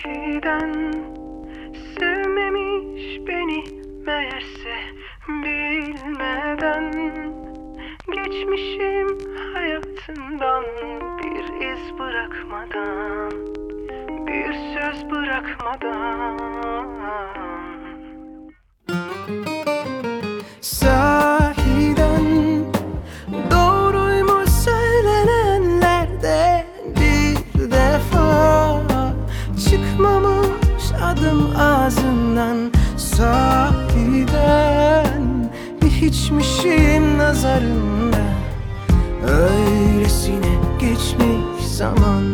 Sahiden sevmemiş beni meğerse, bilmeden geçmişim hayatından, bir iz bırakmadan, bir söz bırakmadan. Sahiden doğruymuş söylenenlerde, bir defa çıkmamış adım ağzından. Sahiden bir hiçmişim nazarında, öylesine geçmiş zaman.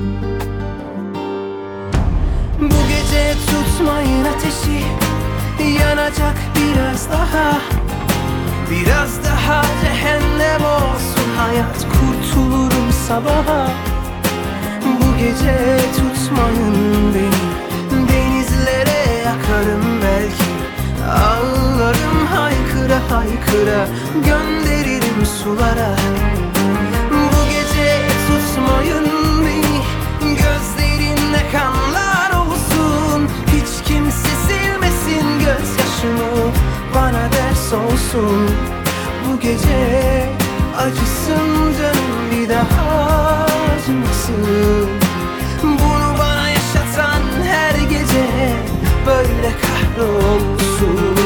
Bu gece tutmayın ateşi, yanacak biraz daha. Biraz daha cehennem olsun hayat, kurtulurum sabaha. Bu gece tutmayın beni, denizlere yakarım belki. Ağlarım haykıra haykıra, gönderirim sulara. Bu gece tutmayın beni, gözlerinde kanlar olsun. Hiç kimse silmesin gözyaşımı, bana ders olsun. Bu gece acısın canım, bir daha acımasın. Bunu bana yaşatan her gece böyle kahrolsun.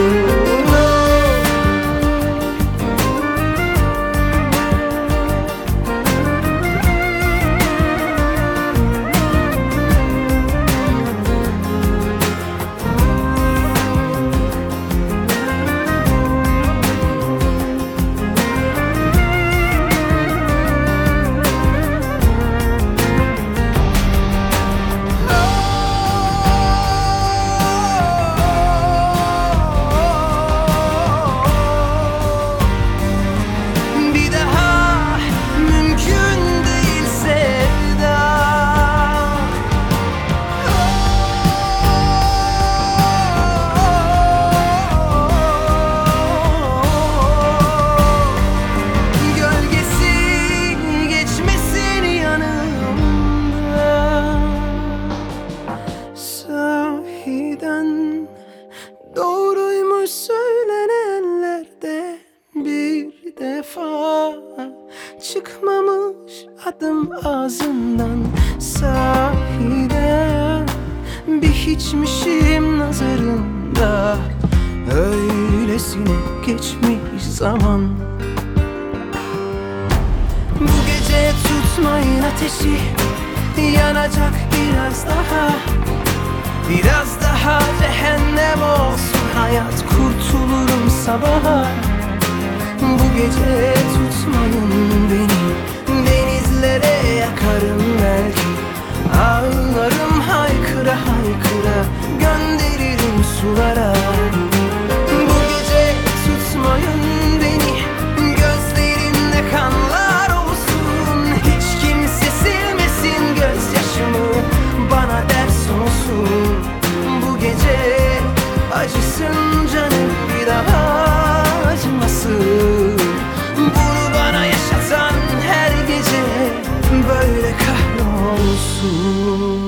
Doğruymuş söylenenlerde, bir defa çıkmamış adım ağzından. Sahiden bir hiçmişim nazarında, öylesine geçmiş zaman. Bu gece tutmayın ateşi, yanacak biraz daha. Biraz daha cehennem olsun hayat, kurtulurum sabaha. Bu gece tutmayın beni, denizlere yakarım belki. Ağlarım haykıra haykıra, gönderirim sulara. Bu gece tutmayın beni, gözlerinde kanlar olsun. Hiç kimse silmesin gözyaşımı, bana ders olsun. Bu gece acısın canım, bir daha acımasın. Bunu bana yaşatan her gece böyle kahrolsun.